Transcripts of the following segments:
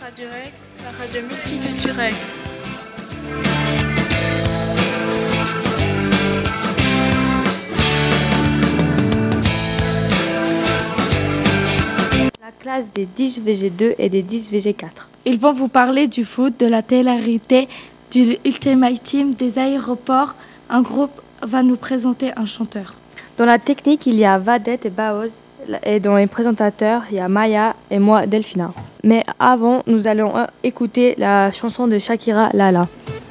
Radio Rec, la radio multiculturelle. La classe des 10 VG2 et des 10 VG4. Ils vont vous parler du foot, de la télé-réalité, du Ultimate Team, des aéroports. Un groupe va nous présenter un chanteur. Dans la technique, il y a Vadette et Baoz. Et dans les présentateurs, il y a Maya et moi, Delphina. Mais avant, nous allons écouter la chanson de Shakira, Lala.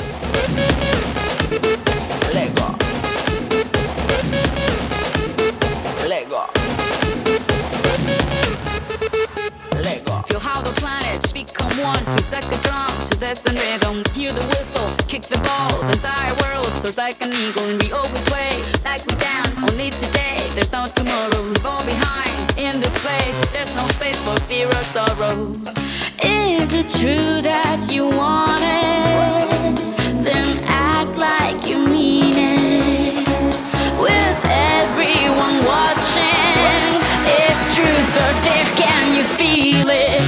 Lego. Lego. Lego. Feel how the planets become one. It's like a drum to this and rhythm. Hear the whistle, kick the ball. The entire world soars like an eagle. And we all we play like we dance. Only today, there's no tomorrow. We fall behind in this place. There's no space for fear or sorrow. Is it true that you want it? Then act like you mean it. With everyone watching, it's truth or dare. Can you feel it?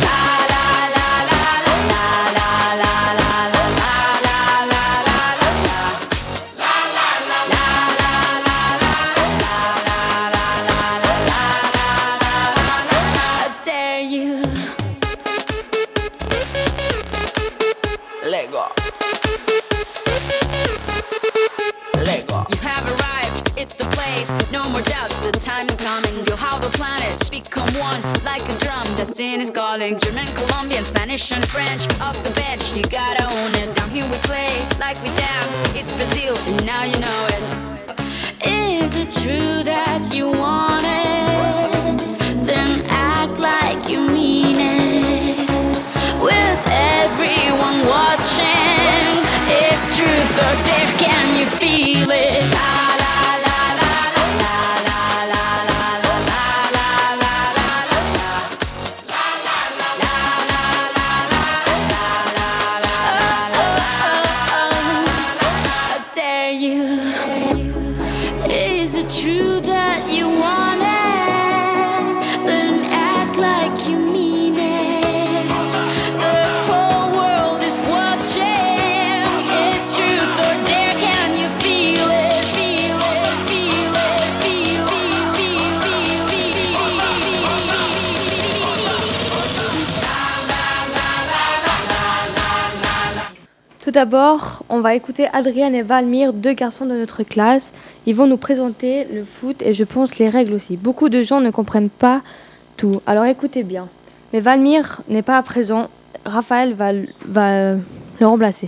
Lego. Lego. You have arrived, it's the place. No more doubts, the time is coming. Feel how the planets become one, like a drum. Destiny's calling. German, Colombian, Spanish, and French. Off the bench, you gotta own it. Down here we play like we dance. It's Brazil, and now you know it. Is it true that you want it? Then act like you mean it. With everyone watching, it's truth or dare. Can you feel it? I dare you. Is it true that you want it? Then act like you mean it. The whole world is watching. It's truth or dare. Can you feel it? Feel it, feel it, feel it, feel it. Tout d'abord, on va écouter Adrienne et Valmir, deux garçons de notre classe. Ils vont nous présenter le foot et je pense les règles aussi. Beaucoup de gens ne comprennent pas tout, alors écoutez bien. Mais Valmir n'est pas présent, Raphaël va le remplacer.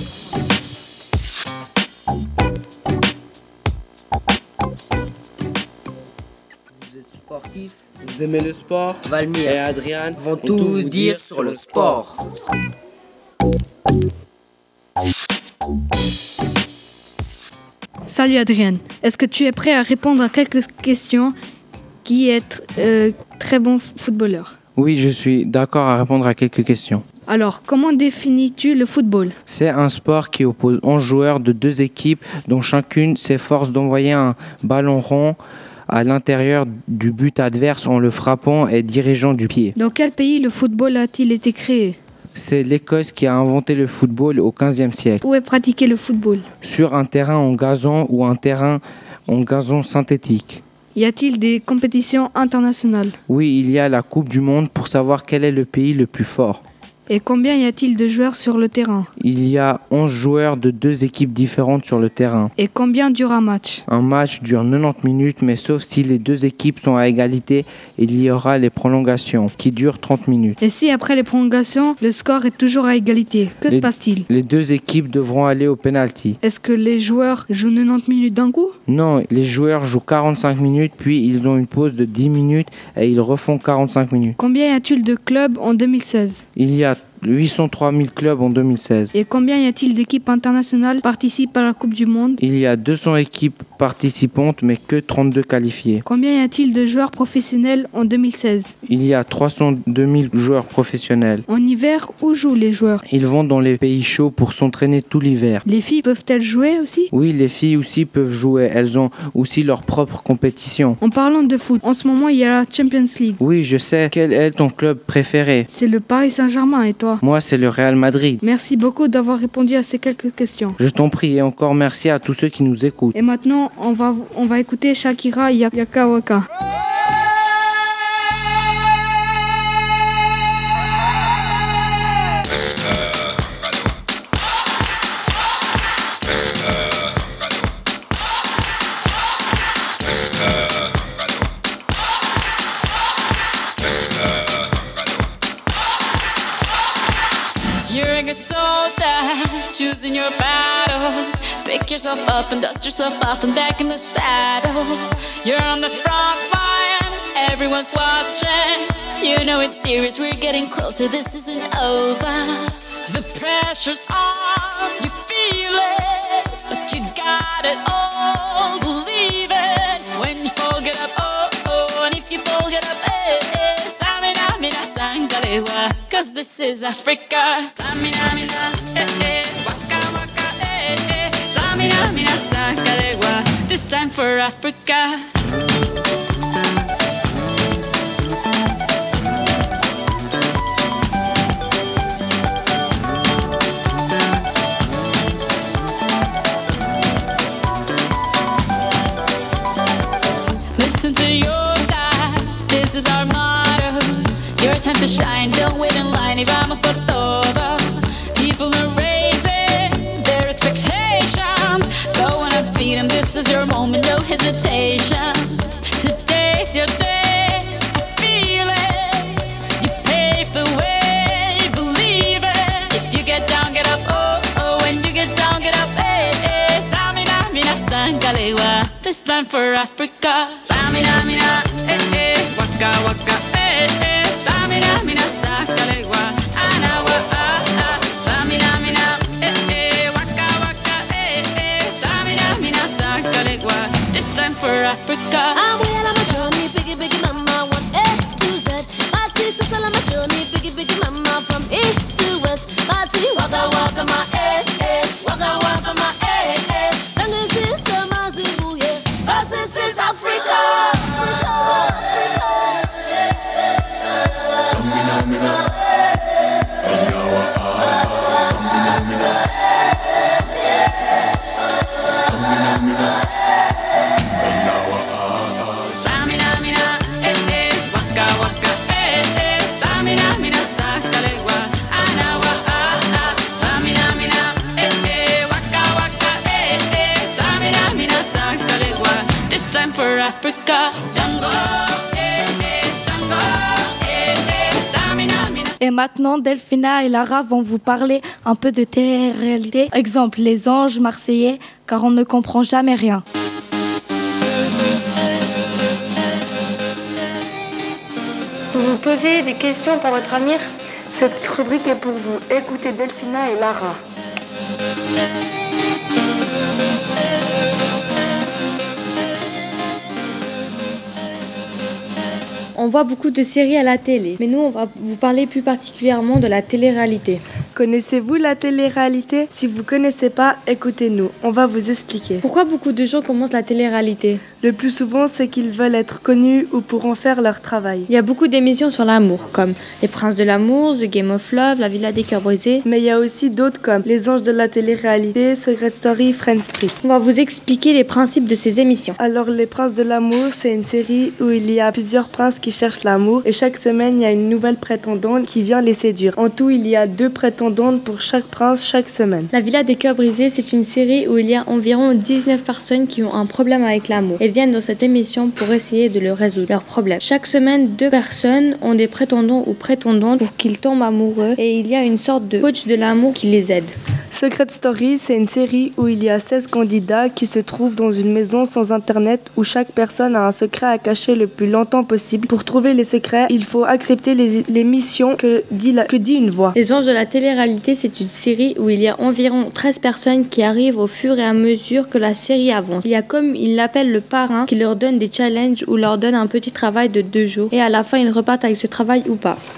Vous êtes sportif, vous aimez le sport, Valmir et Adrien vont tout vous dire sur le sport. Salut Adrienne, est-ce que tu es prêt à répondre à quelques questions qui est très bon footballeur? Oui, je suis d'accord à répondre à quelques questions. Alors, comment définis-tu le football? C'est un sport qui oppose 11 joueurs de deux équipes dont chacune s'efforce d'envoyer un ballon rond à l'intérieur du but adverse en le frappant et dirigeant du pied. Dans quel pays le football a-t-il été créé? C'est l'Écosse qui a inventé le football au XVe siècle. Où est pratiqué le football? Sur un terrain en gazon ou un terrain en gazon synthétique. Y a-t-il des compétitions internationales? Oui, il y a la Coupe du Monde pour savoir quel est le pays le plus fort. Et combien y a-t-il de joueurs sur le terrain? Il y a 11 joueurs de deux équipes différentes sur le terrain. Et combien dure un match? Un match dure 90 minutes, mais sauf si les deux équipes sont à égalité, il y aura les prolongations, qui durent 30 minutes. Et si après les prolongations, le score est toujours à égalité, que se passe-t-il? Les deux équipes devront aller au penalty. Est-ce que les joueurs jouent 90 minutes d'un coup? Non, les joueurs jouent 45 minutes, puis ils ont une pause de 10 minutes et ils refont 45 minutes. Combien y a-t-il de clubs en 2016? Il y a 803 000 clubs en 2016. Et combien y a-t-il d'équipes internationales participent à la Coupe du Monde? Il y a 200 équipes participantes, mais que 32 qualifiées. Combien y a-t-il de joueurs professionnels en 2016? Il y a 302 000 joueurs professionnels. En hiver, où jouent les joueurs? Ils vont dans les pays chauds pour s'entraîner tout l'hiver. Les filles peuvent-elles jouer aussi? Oui, les filles aussi peuvent jouer. Elles ont aussi leur propre compétition. En parlant de foot, en ce moment, il y a la Champions League. Oui, je sais. Quel est ton club préféré? C'est le Paris Saint-Germain, et toi? toi? Moi, c'est le Real Madrid. Merci beaucoup d'avoir répondu à ces quelques questions. Je t'en prie et encore merci à tous ceux qui nous écoutent. Et maintenant, on va écouter Shakira Yaka Waka. You're a good soldier, choosing your battles. Pick yourself up and dust yourself off and back in the saddle. You're on the front line, everyone's watching. You know it's serious, we're getting closer, this isn't over. The pressure's on, you feel it, but you got it all, believe it. When you fall, get up, oh, oh, and if you fall, get up, eh, eh. Samina, mina, sangalewa, cause this is Africa. Samina, mina, eh, eh, waka, waka, eh, eh. Samina, mina, sangalewa, this time for Africa. Listen to your God, this is our motto. Your time to shine, don't wait in line y vamos por todo. People are raising their expectations. Go on and feed them, this is your moment, no hesitation. Today's your day, I feel it. You pave the way, believe it. If you get down, get up, oh, oh. When you get down, get up, eh, eh. Tamina, mina, sangalewa, this time for Africa. Tamina, mina, eh, eh. Waka, waka, eh, eh. Tamina, mina, sangalewa, anawa, ah, ah. Tamina, mina, eh, eh. Waka, waka, eh, eh. Tamina, mina, sangalewa, this time for Africa. I'm well on my journey, biggie, biggie mama, 1 A to Z. My tea, so on my journey, biggie, biggie mama, from east to west. My tea, waka, waka, my eh, eh. Waka, waka, my eh, eh. Sangin' since summer, Zimbabwe, yeah. 'Cause this is Africa. Samina, mina, anyawa, samina, mina, samina, mina, anyawa, Samina, mina, eh, eh. Waka, waka, eh, eh. Samina, mina, sangalewa, anawa, ah, ah. Samina, mina, eh, eh. Waka, waka, eh, eh. Samina, mina, sangalewa, this time for Africa. Tango, eh, eh. Tango, eh, eh. Samina, mina. Et maintenant, Delphina et Lara vont vous parler un peu de télé-réalité. Exemple, les anges marseillais, car on ne comprend jamais rien. Vous vous posez des questions pour votre avenir? Cette rubrique est pour vous. Écoutez Delphina et Lara. On voit beaucoup de séries à la télé, mais nous on va vous parler plus particulièrement de la télé-réalité. Connaissez-vous la télé-réalité? Si vous ne connaissez pas, écoutez-nous, on va vous expliquer. Pourquoi beaucoup de gens commencent la télé-réalité? Le plus souvent, c'est qu'ils veulent être connus ou pour en faire leur travail. Il y a beaucoup d'émissions sur l'amour, comme Les Princes de l'amour, The Game of Love, La Villa des Cœurs Brisés. Mais il y a aussi d'autres comme Les Anges de la télé-réalité, Secret Story, Friends Street. On va vous expliquer les principes de ces émissions. Alors, Les Princes de l'amour, c'est une série où il y a plusieurs princes qui cherchent l'amour et chaque semaine, il y a une nouvelle prétendante qui vient les séduire. En tout, il y a 2 prétendantes pour chaque prince chaque semaine. La Villa des Cœurs Brisés, c'est une série où il y a environ 19 personnes qui ont un problème avec l'amour et viennent dans cette émission pour essayer de le résoudre, leur problème. Chaque semaine, 2 personnes ont des prétendants ou prétendantes pour qu'ils tombent amoureux et il y a une sorte de coach de l'amour qui les aide. Secret Story, c'est une série où il y a 16 candidats qui se trouvent dans une maison sans internet où chaque personne a un secret à cacher le plus longtemps possible. Pour trouver les secrets, il faut accepter les missions que dit une voix. Les Anges de la télé-réalité, c'est une série où il y a environ 13 personnes qui arrivent au fur et à mesure que la série avance. Il y a comme ils l'appellent le parrain qui leur donne des challenges ou leur donne un petit travail de 2 jours et à la fin ils repartent avec ce travail ou pas.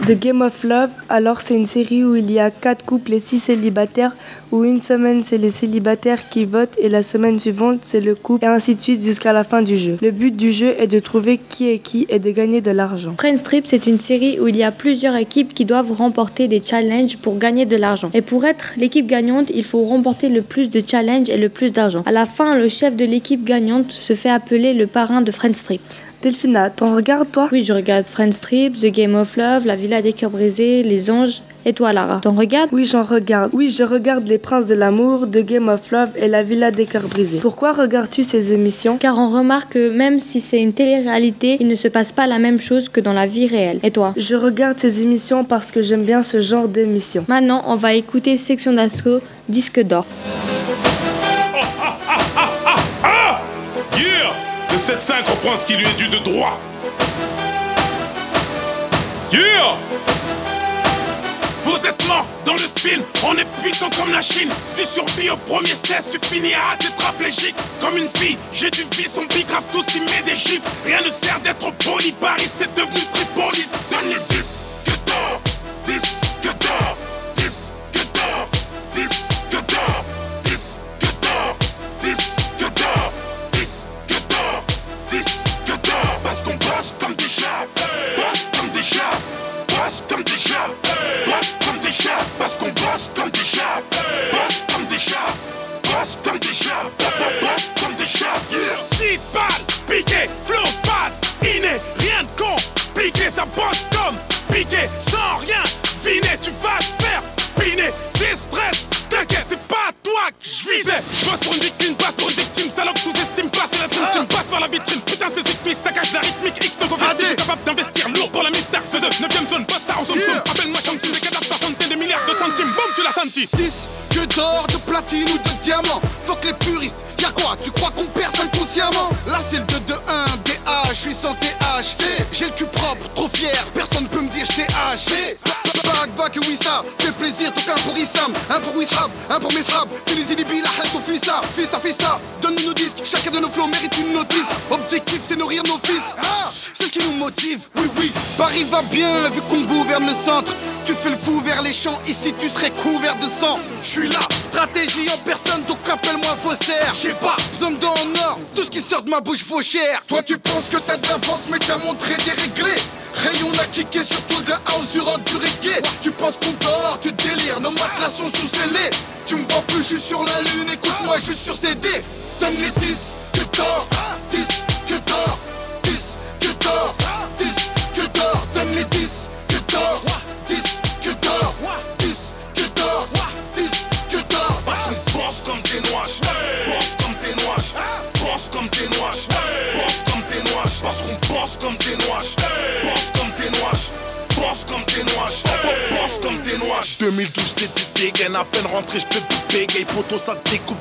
The Game of Love, alors c'est une série où il y a 4 couples et 6 célibataires, où une semaine c'est les célibataires qui votent et la semaine suivante c'est le couple et ainsi de suite jusqu'à la fin du jeu. Le but du jeu est de trouver qui est qui et de gagner de l'argent. Friends Trip, c'est une série où il y a plusieurs équipes qui doivent remporter des challenges pour gagner de l'argent. Et pour être l'équipe gagnante, il faut remporter le plus de challenges et le plus d'argent. À la fin, le chef de l'équipe gagnante se fait appeler le parrain de Friends Trip. Delphina, t'en regardes toi? Oui, je regarde Friends Trip, The Game of Love, La Villa des Cœurs Brisés, Les Anges. Et toi, Lara, t'en regardes? Oui, j'en regarde. Oui, je regarde Les Princes de l'amour, The Game of Love et La Villa des Cœurs Brisés. Pourquoi regardes-tu ces émissions? Car on remarque que même si c'est une télé-réalité, il ne se passe pas la même chose que dans la vie réelle. Et toi? Je regarde ces émissions parce que j'aime bien ce genre d'émissions. Maintenant, on va écouter Section d'Assaut, Disque d'or. Yeah! Le 7-5 reprend ce qui lui est dû de droit. Yeah! Vous êtes morts dans le film, on est puissant comme la Chine. Si tu survis au premier cesse, tu finiras tétraplégique comme une fille. J'ai du vice, on bicrave tous qui met des gifs. Rien ne sert d'être poli, Paris c'est devenu Tripoli. Donne les 10 que d'or, 10 que d'or, 10 que d'or, 10 que d'or, 10 que d'or, 10 que d'or, 10 que d'or, 10 que d'or. Parce qu'on bosse comme des chats, bosse comme des chats, bosse comme des chats, bosse comme des chats. Parce qu'on bosse comme des chats, bosse comme des chats, bosse comme des chats, bosse comme des chats. Petite balle, piqué, flow fast, inné, rien de compliqué. Ça bosse comme piqué, sans rien deviner. Tu vas te faire piner, des stress. T'inquiète, c'est pas toi que je visais. Je bosse pour une victime, passe pour une victime. Salope sous-estime pas, c'est la team team. Passe par la vitrine, putain c'est fils. Ça cache la rythmique X, donc je suis capable d'investir lourd pour la mif-tax. 9ème zone, bosse ça en somme-somme. Appelle-moi Shang-Tsung, des cadavres par centaines de milliards de centimes. Boum, tu l'as senti. 10 que d'or, de platine ou de diamant. Fuck les puristes, y'a quoi? Tu crois qu'on perce inconsciemment? Là c'est le 2-2-1, DH, je suis sans THV. J'ai le cul propre, trop fier, personne peut me dire je THV. Back et Wissa, fait plaisir, donc un pour Issam, un pour Wissrab, un pour Mesrab. Tunisie, Libye, la haine, son fils là, fils ça. Donne-nous nos disques, chacun de nos flots mérite une notice. Objectif, c'est nourrir nos fils. C'est ce qui nous motive, oui. Paris va bien, vu qu'on gouverne le centre. Tu fais le fou vers les champs, ici tu serais couvert de sang. Je suis là, stratégie en personne, donc appelle-moi faussaire. J'ai pas besoin d'or en or, tout ce qui sort de ma bouche vaut cher. Toi tu penses que t'as de l'avance, mais t'as montré déréglé. Rayon a kické sur tout le house, du rock, du reggae. Tu penses qu'on dort, tu délires, nos matelas sont sous scellés. Tu me vois plus, je suis sur la lune, écoute-moi, je suis sur CD. Donne les 10 que d'or, 10 que d'or, 10 que d'or, 10 que d'or. Donne les 10 que d'or, 10 que d'or, 10 que d'or, 10 que d'or. Parce qu'on pense comme des noiches, pense comme des noiches, pense comme des noiches, pense comme des noiches. Parce qu'on pense comme des noiches, pense comme des noiches, pense comme des noiches, pense comme des noiches. 2012 t'étais dégaine, à peine rentré j'peux plus bégaye. Poto ça découpe,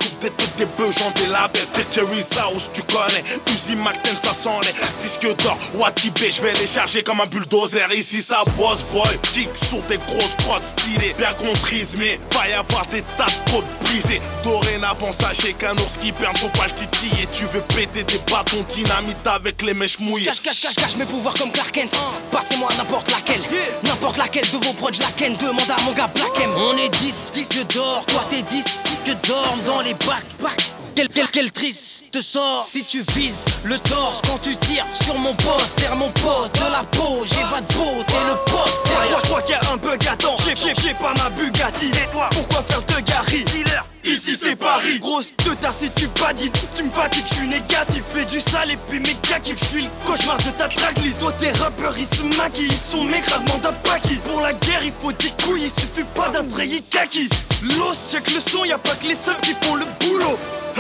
des bœufs, j'en des labels. T'es Jerry's House, tu connais, Uzi McTen ça sent les disques d'or. Watibé, j'vais les charger comme un bulldozer. Ici ça boss boy, kick sur des grosses prods stylées. Bien comprise mais va y avoir des tas de potes brisés. Dorénavant sachez qu'un ours qui perd faut pas le titiller. Tu veux péter des bâtons dynamite avec les mèches mouillées. Cache mes pouvoirs comme Clark Kent. Passez-moi n'importe laquelle de vos prods, la ken. Demande à mon gars Black M. On est 10 que d'or, toi t'es 10 que dorment dans les bacs. Quel triste sort si tu vises le torse quand tu tires sur mon poster. Mon pote de la peau, j'évade beau, t'es le poster. Je crois qu'il y a un bug à temps, j'ai pas ma Bugatti. Et toi, pourquoi faire de Gary? Ici c'est Paris, grosse de ta si tu badines. Tu me fatigues, je suis négatif, fais du sale et puis méga kiff. Je suis le cauchemar de ta tracklist. Toi tes rappeurs ils se maquillent, ils sont maigres, demande à Paki. Pour la guerre il faut des couilles, il suffit pas d'un treillis kaki. L'os check le son, y'a pas que les seuls qui font le boulot.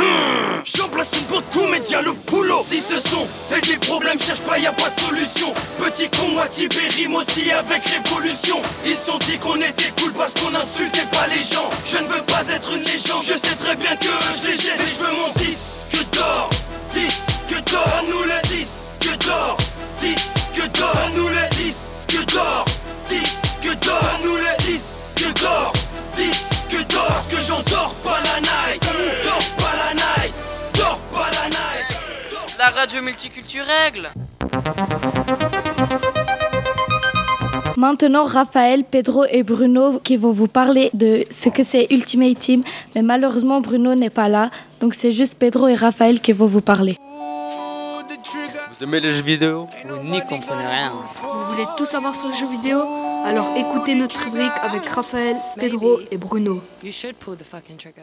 J'en place une pour tout média le boulot. Si ce son fait des problèmes, cherche pas, y'a pas de solution. Petit con, moi Tibé rime aussi avec révolution. Ils sont dit qu'on était cool parce qu'on insultait pas les gens. Je ne veux pas être une légende, je sais très bien que je les gêne. Mais je veux mon disque d'or, disque d'or. À nous le disque d'or, disque d'or. À nous le disque d'or, disque d'or. À nous le disque d'or, disque d'or. Parce que j'endors pas la night, dors pas la night, dors pas la night. La radio multiculturelle. Maintenant, Raphaël, Pedro et Bruno qui vont vous parler de ce que c'est Ultimate Team. Mais malheureusement, Bruno n'est pas là. Donc c'est juste Pedro et Raphaël qui vont vous parler. Vous aimez les jeux vidéo? Vous n'y comprenez rien. Vous voulez tout savoir sur les jeux vidéo? Alors écoutez notre rubrique avec Raphaël, Pedro et Bruno. You should pull the fucking trigger.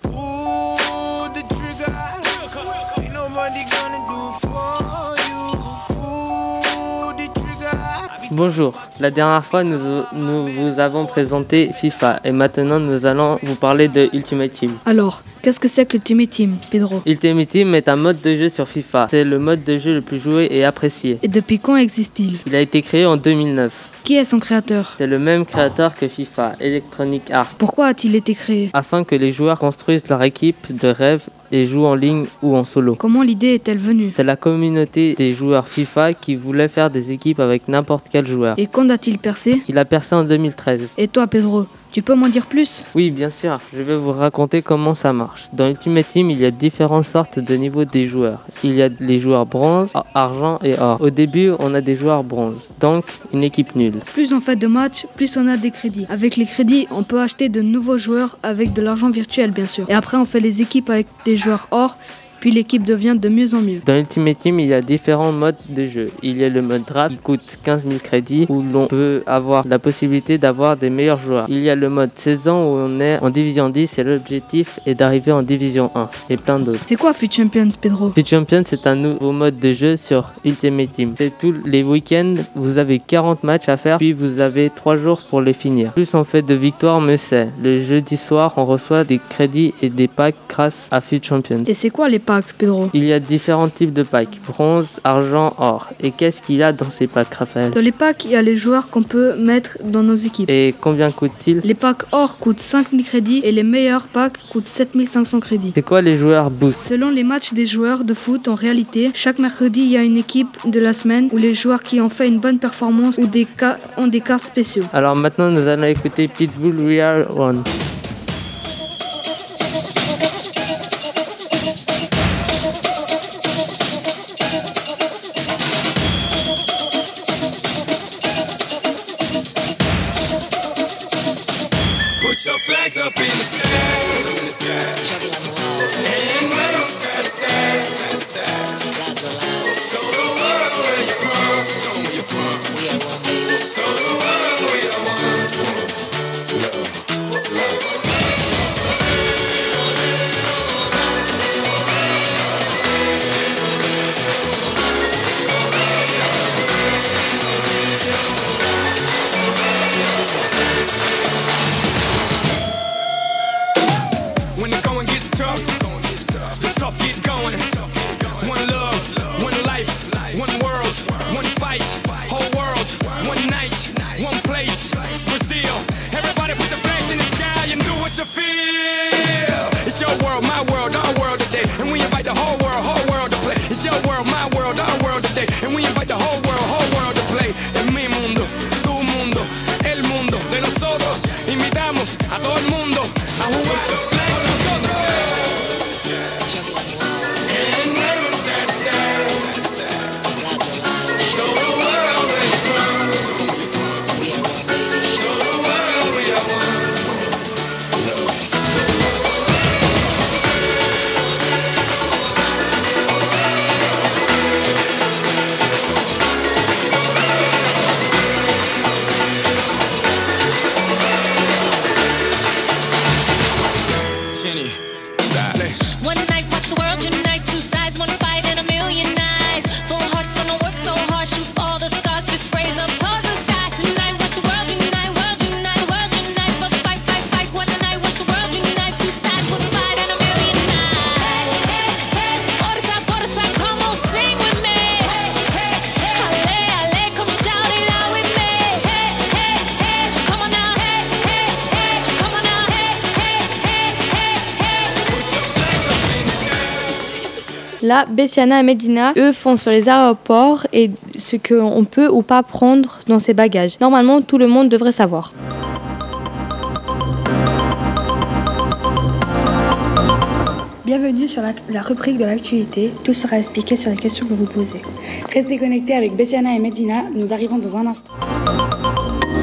Bonjour, la dernière fois nous vous avons présenté FIFA et maintenant nous allons vous parler de Ultimate Team. Alors, qu'est-ce que c'est que Ultimate Team, Pedro? Ultimate Team est un mode de jeu sur FIFA. C'est le mode de jeu le plus joué et apprécié. Et depuis quand existe-t-il? Il a été créé en 2009. Qui est son créateur? C'est le même créateur que FIFA, Electronic Arts. Pourquoi a-t-il été créé? Afin que les joueurs construisent leur équipe de rêve et jouent en ligne ou en solo. Comment l'idée est-elle venue? C'est la communauté des joueurs FIFA qui voulait faire des équipes avec n'importe quel joueur. Et quand a-t-il percé? Il a percé en 2013. Et toi, Pedro, tu peux m'en dire plus? Oui, bien sûr. Je vais vous raconter comment ça marche. Dans Ultimate Team, il y a différentes sortes de niveaux des joueurs. Il y a les joueurs bronze, argent et or. Au début, on a des joueurs bronze, donc une équipe nulle. Plus on fait de matchs, plus on a des crédits. Avec les crédits, on peut acheter de nouveaux joueurs avec de l'argent virtuel, bien sûr. Et après, on fait les équipes avec des joueurs or. Puis l'équipe devient de mieux en mieux. Dans Ultimate Team, il y a différents modes de jeu. Il y a le mode draft qui coûte 15 000 crédits où l'on peut avoir la possibilité d'avoir des meilleurs joueurs. Il y a le mode saison où on est en division 10 et l'objectif est d'arriver en division 1 et plein d'autres. C'est quoi FUT Champions, Pedro? FUT Champions, c'est un nouveau mode de jeu sur Ultimate Team. C'est tous les week-ends, vous avez 40 matchs à faire puis vous avez 3 jours pour les finir. Plus on fait de victoires, mieux c'est. Le jeudi soir, on reçoit des crédits et des packs grâce à FUT Champions. Et c'est quoi les packs, Pedro? Il y a différents types de packs, bronze, argent, or. Et qu'est-ce qu'il y a dans ces packs, Raphaël? Dans les packs, il y a les joueurs qu'on peut mettre dans nos équipes. Et combien coûtent-ils? Les packs or coûtent 5000 crédits et les meilleurs packs coûtent 7500 crédits. C'est quoi les joueurs boost? Selon les matchs des joueurs de foot, en réalité, chaque mercredi, il y a une équipe de la semaine où les joueurs qui ont fait une bonne performance ou ont des cartes spéciaux. Alors maintenant, nous allons écouter Pitbull We Are One. Put your flags up in the sky, and wave sad. Show the world where you're from, show me where you're from. We are one, baby. Show the world we are one. When the going gets tough, the tough get going. One love, one life, one world, one fight, whole world, one night, one place, Brazil. Everybody put your flags in the sky and do what you feel. It's your world, my world, our world today, and we invite the whole world to play. It's your world, my world, our world today, and we invite the whole world to play. Es mi mundo, tu mundo, el mundo de nosotros. Invitamos a todo el mundo a jugar. One night, watch the world unite. Two sides, one fight, and a million eyes. Full hearts gonna work so hard, shoot all the stars, fist raise up towards the sky. Tonight, watch the world unite, world unite, world unite. For the fight, fight, fight. One night, watch the world unite. Two sides, one fight, and a million eyes. Forza, forza, come on, sing with me. Ale, ale, come shout it out with me. Come on now, come on now, Là, Bessiana et Medina, eux, font sur les aéroports et ce qu'on peut ou pas prendre dans ses bagages. Normalement, tout le monde devrait savoir. Bienvenue sur la rubrique de l'actualité. Tout sera expliqué sur les questions que vous posez. Restez connectés avec Bessiana et Medina. Nous arrivons dans un instant.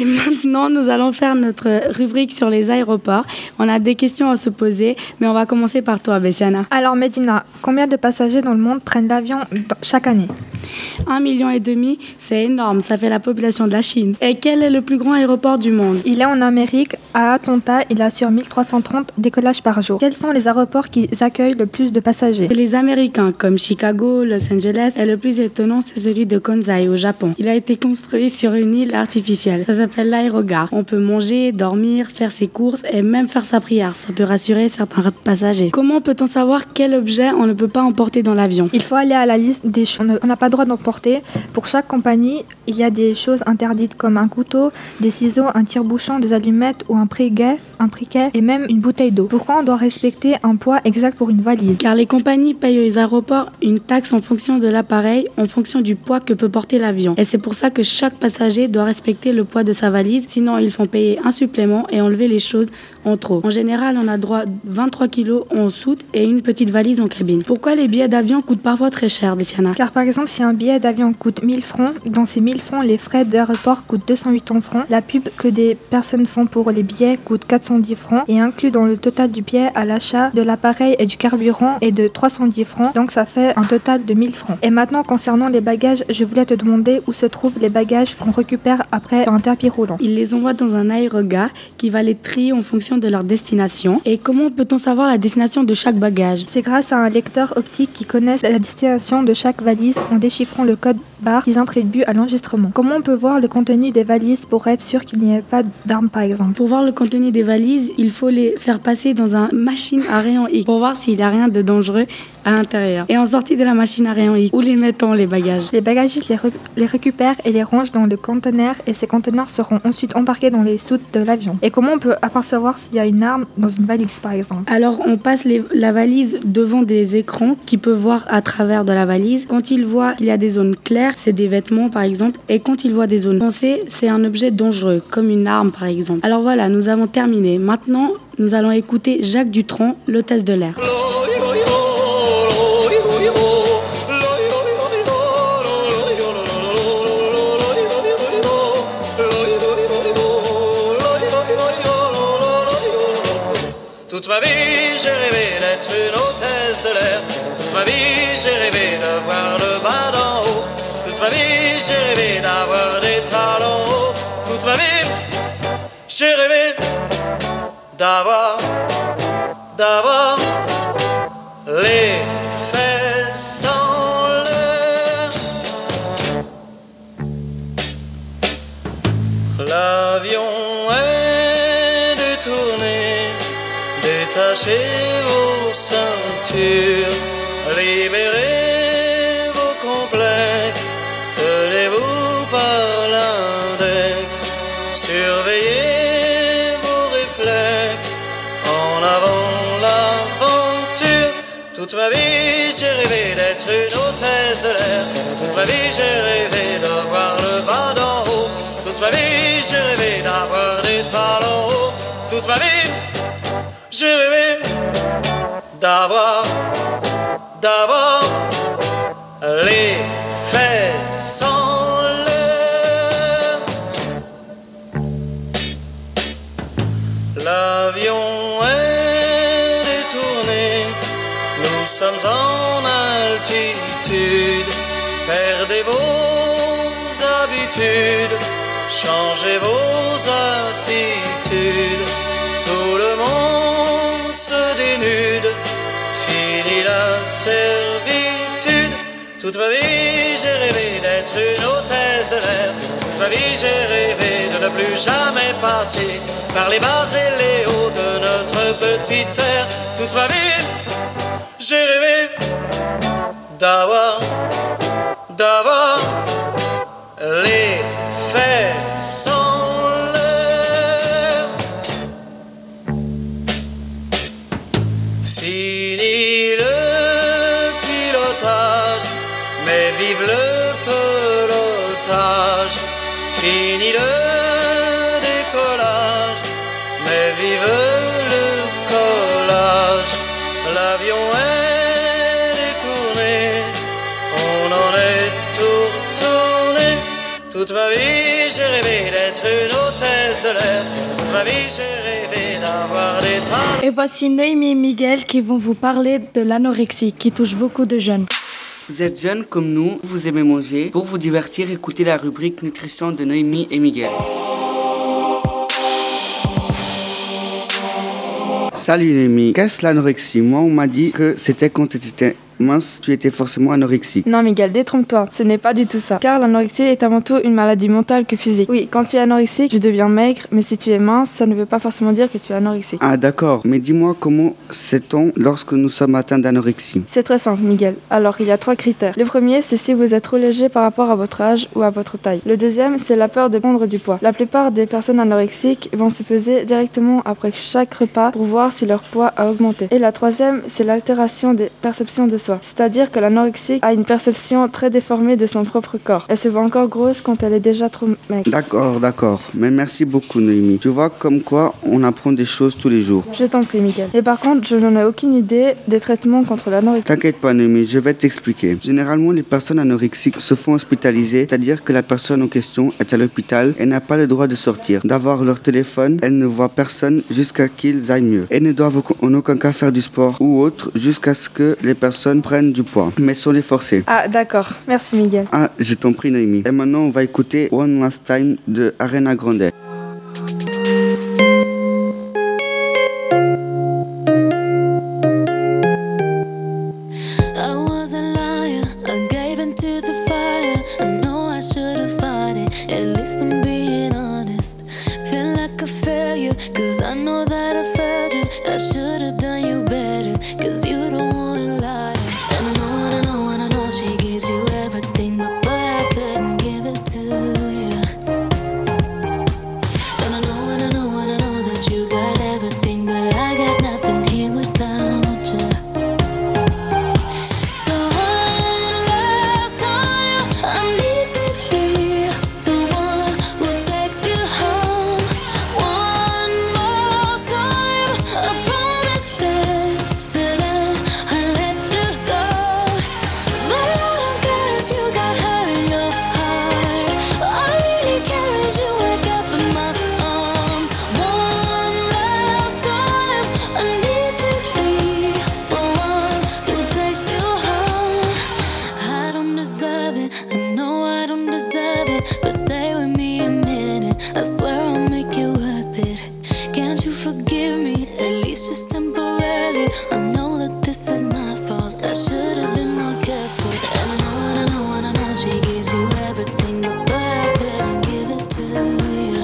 Et maintenant, nous allons faire notre rubrique sur les aéroports. On a des questions à se poser, mais on va commencer par toi, Bessiana. Alors Medina, combien de passagers dans le monde prennent l'avion chaque année? 1,5 million, c'est énorme, ça fait la population de la Chine. Et quel est le plus grand aéroport du monde? Il est en Amérique, à Atlanta, il assure 1330 décollages par jour. Quels sont les aéroports qui accueillent le plus de passagers? Les Américains, comme Chicago, Los Angeles, et le plus étonnant, c'est celui de Kansai, au Japon. Il a été construit sur une île artificielle. Ça s'appelle l'aérogare. On peut manger, dormir, faire ses courses et même faire sa prière. Ça peut rassurer certains passagers. Comment peut-on savoir quel objet on ne peut pas emporter dans l'avion? Il faut aller à la liste des choses qu'on n'a pas le droit d'emporter. Pour chaque compagnie, il y a des choses interdites comme un couteau, des ciseaux, un tire-bouchon, des allumettes ou un briquet et même une bouteille d'eau. Pourquoi on doit respecter un poids exact pour une valise? Car les compagnies payent aux aéroports une taxe en fonction de l'appareil, en fonction du poids que peut porter l'avion. Et c'est pour ça que chaque passager doit respecter le poids de sa valise, sinon ils font payer un supplément et enlever les choses en trop. En général, on a droit à 23 kilos en soute et une petite valise en cabine. Pourquoi les billets d'avion coûtent parfois très cher, Bessiana? Car par exemple, si un billet d'avion coûte 1000 francs, dans ces 1000 francs, les frais d'aéroport coûtent 280 francs. La pub que des personnes font pour les billets coûte 410 francs et inclut dans le total du billet à l'achat de l'appareil et du carburant est de 310 francs. Donc ça fait un total de 1000 francs. Et maintenant, concernant les bagages, je voulais te demander où se trouvent les bagages qu'on récupère après un tapis roulant. Ils les envoient dans un aérogare qui va les trier en fonction de leur destination. Et comment peut-on savoir la destination de chaque bagage? C'est grâce à un lecteur optique qui connaît la destination de chaque valise en déchiffrant le code barre qu'ils attribuent à l'enregistrement. Comment on peut voir le contenu des valises pour être sûr qu'il n'y ait pas d'armes par exemple? Pour voir le contenu des valises, il faut les faire passer dans une machine à rayon X pour voir s'il n'y a rien de dangereux à l'intérieur. Et en sortie de la machine à rayon X, où les mettons les bagages? Les bagagistes les récupèrent et les rangent dans le conteneur et ces conteneurs seront ensuite embarqués dans les soutes de l'avion. Et comment on peut apercevoir s'il y a une arme dans une valise par exemple? Alors on passe la valise devant des écrans qui peuvent voir à travers de la valise. Quand ils voient qu'il y a des zones claires, c'est des vêtements par exemple. Et quand ils voient des zones foncées, c'est un objet dangereux, comme une arme par exemple. Alors voilà, nous avons terminé. Maintenant, nous allons écouter Jacques Dutronc, l'hôtesse de l'air. Toute ma vie, j'ai rêvé d'être une hôtesse de l'air. Toute ma vie, j'ai rêvé de voir le bas d'en haut. Toute ma vie, j'ai rêvé d'avoir des talons hauts. Toute ma vie, j'ai rêvé d'avoir les fesses en l'air. L'avion est détourné. Détachez vos ceintures, libérez vos complexes, tenez-vous par l'index, surveillez vos réflexes, en avant l'aventure. Toute ma vie j'ai rêvé d'être une hôtesse de l'air, toute ma vie j'ai rêvé de voir le bas d'en haut, toute ma vie j'ai rêvé d'avoir des talons hauts, toute ma vie j'ai rêvé d'avoir les fesses en l'air. L'avion est détourné, nous sommes en altitude. Perdez vos habitudes, changez vos attitudes. Tout le monde se dénude, fini la servitude. Toute ma vie j'ai rêvé d'être une hôtesse de l'air. Toute ma vie j'ai rêvé de ne plus jamais passer par les bas et les hauts de notre petite terre. Toute ma vie j'ai rêvé d'avoir les fesses en l'air. Fini le pilotage, mais vive le pelotage. Fini le décollage, mais vive le collage. L'avion est détourné, on en est tout retourné. Toute ma vie j'ai rêvé d'être une hôtesse l'air. Toute ma vie j'ai rêvé d'avoir des tas. Et voici Noémie et Miguel qui vont vous parler de l'anorexie qui touche beaucoup de jeunes. Vous êtes jeunes comme nous, vous aimez manger. Pour vous divertir, écoutez la rubrique nutrition de Noémie et Miguel. Salut Noémie, qu'est-ce l'anorexie? Moi, on m'a dit que c'était quand tu étais mince, tu étais forcément anorexique. Non Miguel, détrompe-toi, ce n'est pas du tout ça. Car l'anorexie est avant tout une maladie mentale que physique. Oui, quand tu es anorexique, tu deviens maigre, mais si tu es mince, ça ne veut pas forcément dire que tu es anorexique. Ah d'accord, mais dis-moi comment sait-on lorsque nous sommes atteints d'anorexie? C'est très simple Miguel. Alors il y a 3 critères. Le premier, c'est si vous êtes trop léger par rapport à votre âge ou à votre taille. Le deuxième, c'est la peur de prendre du poids. La plupart des personnes anorexiques vont se peser directement après chaque repas pour voir si leur poids a augmenté. Et la troisième, c'est l'altération des perceptions de soi. C'est-à-dire que l'anorexique a une perception très déformée de son propre corps. Elle se voit encore grosse quand elle est déjà trop maigre. D'accord. Mais merci beaucoup Noémie. Tu vois comme quoi on apprend des choses tous les jours. Je t'en prie Miguel. Et par contre, je n'en ai aucune idée des traitements contre l'anorexie. T'inquiète pas Noémie, je vais t'expliquer. Généralement, les personnes anorexiques se font hospitaliser, c'est-à-dire que la personne en question est à l'hôpital et n'a pas le droit de sortir, d'avoir leur téléphone, elle ne voit personne jusqu'à qu'ils aillent mieux. Elles ne doivent en aucun cas faire du sport ou autre jusqu'à ce que les personnes prennent du poids, mais sans les forcer. Ah d'accord, merci Miguel. Ah, je t'en prie Noémie. Et maintenant, on va écouter One Last Time de Ariana Grande. I was a liar, I gave into the fire. I know I should have fought it, at least I'm being honest. Feel like a failure, cause I know that I failed you. I should have done you better, cause you don't wanna lie. And I know she gives you everything, but boy, I couldn't give it to you. And I know that you got everything, but I got nothing here without you. So one last time, I need to be the one who takes you home. One more time, I promise after that I'll let you go. But I don't care if you got hurt in your heart. All I really care is you wake up in my arms. One last time, I need to be the one who takes you home. I don't deserve it, I know I don't deserve it, but stay with me a minute, I swear I'll make it worth it. Can't you forgive me, at least just temporarily? I know that this is my fault, I should have been more careful. And I know she gives you everything, but boy, I couldn't give it to you.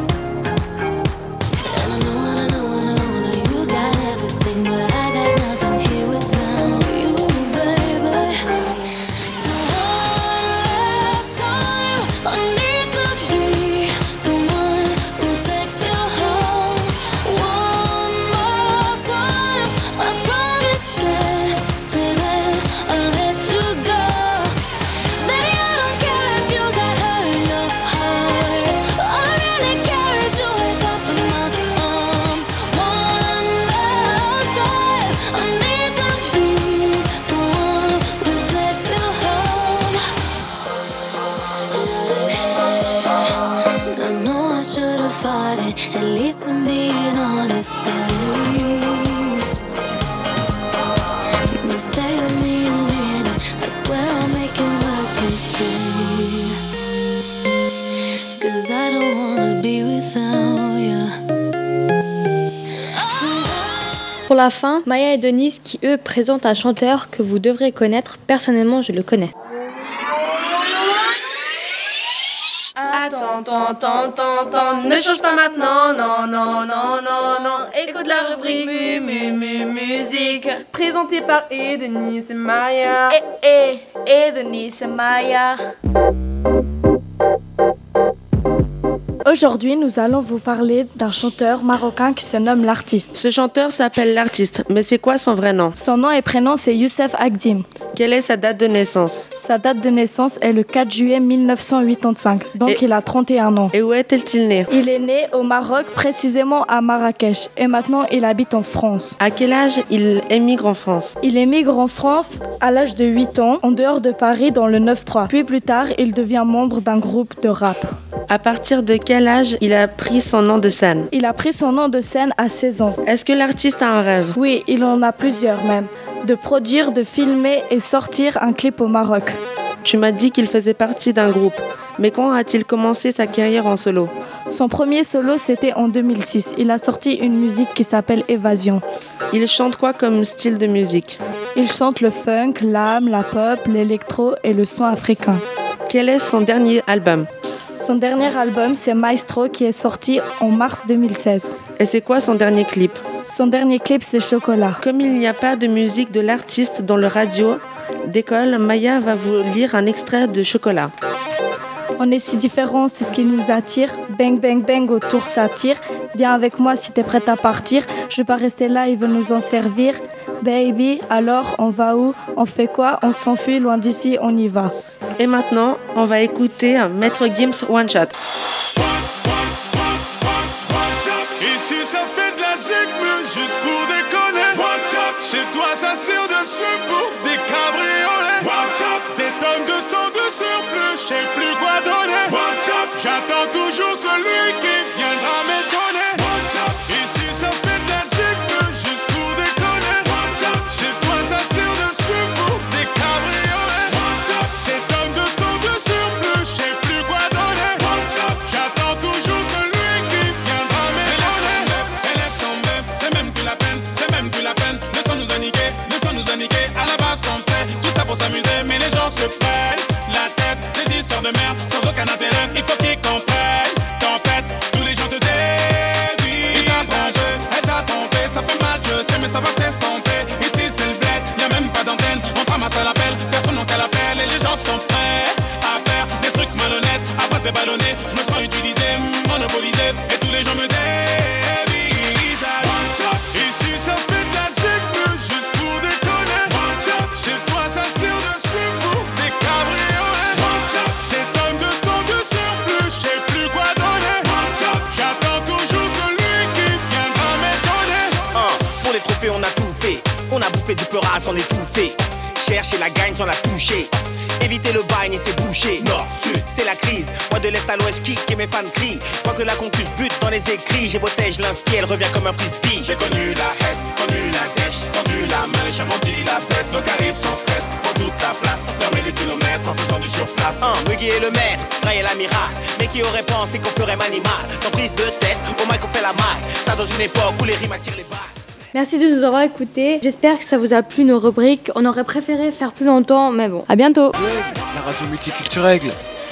And I know that you got everything, but I got nothing here without you, baby. So one last time, I need to be the one who takes you home. One more time, I promise after that I'll let you go. Baby, I don't care if you got hurt in your heart. All I really care is you wake up in my arms. One last time, I need to be the one who takes you home. I know I should have fought it, at least I'm being honest with you. But stay with me a minute, I swear I'll make it work again. Cause I don't wanna be without you. Pour la fin, Maya et Denise qui eux présentent un chanteur que vous devrez connaître. Personnellement, je le connais. Attends, ne change pas maintenant, non. Écoute la rubrique musique, présentée par Denise et Maya. Denise et Maya. Aujourd'hui, nous allons vous parler d'un chanteur marocain qui se nomme L'Artiste. Ce chanteur s'appelle L'Artiste, mais c'est quoi son vrai nom? Son nom et prénom, c'est Youssef Agdim. Quelle est sa date de naissance? Sa date de naissance est le 4 juillet 1985, donc il a 31 ans. Et où est-il né? Il est né au Maroc, précisément à Marrakech, et maintenant il habite en France. À quel âge il émigre en France? Il émigre en France à l'âge de 8 ans, en dehors de Paris, dans le 9-3. Puis plus tard, il devient membre d'un groupe de rap. À partir de quel âge il a pris son nom de scène? Il a pris son nom de scène à 16 ans. Est-ce que l'artiste a un rêve? Oui, il en a plusieurs même. De produire, de filmer et sortir un clip au Maroc. Tu m'as dit qu'il faisait partie d'un groupe. Mais quand a-t-il commencé sa carrière en solo? Son premier solo, c'était en 2006. Il a sorti une musique qui s'appelle Évasion. Il chante quoi comme style de musique? Il chante le funk, l'âme, la pop, l'électro et le son africain. Quel est son dernier album? Son dernier album, c'est Maestro, qui est sorti en mars 2016. Et c'est quoi son dernier clip? Son dernier clip, c'est Chocolat. Comme il n'y a pas de musique de l'artiste dans le radio d'école, Maya va vous lire un extrait de Chocolat. On est si différents, c'est ce qui nous attire. Bang, bang, bang, autour ça tire. Viens avec moi si t'es prête à partir. Je vais pas rester là, ils veulent nous en servir. Baby, alors on va où? On fait quoi? On s'enfuit, loin d'ici, on y va. Et maintenant, on va écouter Maître Gims One Shot. Ici ça fait de la zig, juste pour déconner. Watch up, chez toi ça se tire dessus pour des cabriolets. Watch up, des tonnes de sang de surplus, je sais plus quoi donner. Watch up, j'attends toujours celui qui viendra m'étonner. Watch up, ici ça fait de la zig, juste pour déconner. Watch up, chez toi ça se tire dessus pour des cabriolets. Watch up, des tonnes de sang de surplus, je sais plus quoi donner. Watch up, j'attends toujours celui qui viendra m'étonner. Et laisse tomber, c'est même plus la peine, c'est même plus la peine. Le son nous a niqué, le son nous a niqué. À la base on sait, tout ça pour s'amuser, mais les gens se prennent la tête. Des histoires de merde, sans aucun intérêt. Il faut qu'ils comprennent qu'en fait, tous les gens te dévient. Il t'a changé, elle t'a trompé, ça fait mal, je sais, mais ça va s'estomper. Ici c'est le bled, y'a même pas d'antenne. On ramasse à l'appel, personne n'en qu'à l'appel. Et les gens sont prêts à faire des trucs malhonnêtes. Après c'est ballonné, je me sens utilisé, monopolisé. Et tous les gens me dévisagent. Ici ça fait de la zig, juste pour déconner. Chez toi ça se tire dessus pour des cabriolets. Des tonnes de sang de surplus, je sais plus quoi donner. J'attends toujours celui qui viendra m'étonner. Pour les trophées on a tout fait. On a bouffé du peur à s'en étouffer. Chercher la gagne sans la toucher. Éviter le bain et c'est bouché. Nord, sud, c'est la crise. Moi de l'est à l'ouest kick et mes fans crient. Moi que la concuse bute dans les écrits. J'ai protège l'inspire, elle revient comme un frisbee. J'ai connu la Hesse, connu la dèche, tendu la main, les chats m'ont dit la baisse. Donc arrive sans stress, pour toute ta place. Dormez des kilomètres en faisant du surplace. Muggy est le maître, Ray est l'amiral. Mais qui aurait pensé qu'on ferait manimal? Sans prise de tête, au mic on fait la maille. Ça dans une époque où les rimes attirent les balles. Merci de nous avoir écoutés. J'espère que ça vous a plu nos rubriques. On aurait préféré faire plus longtemps, mais bon. À bientôt. La radio multiculturelle.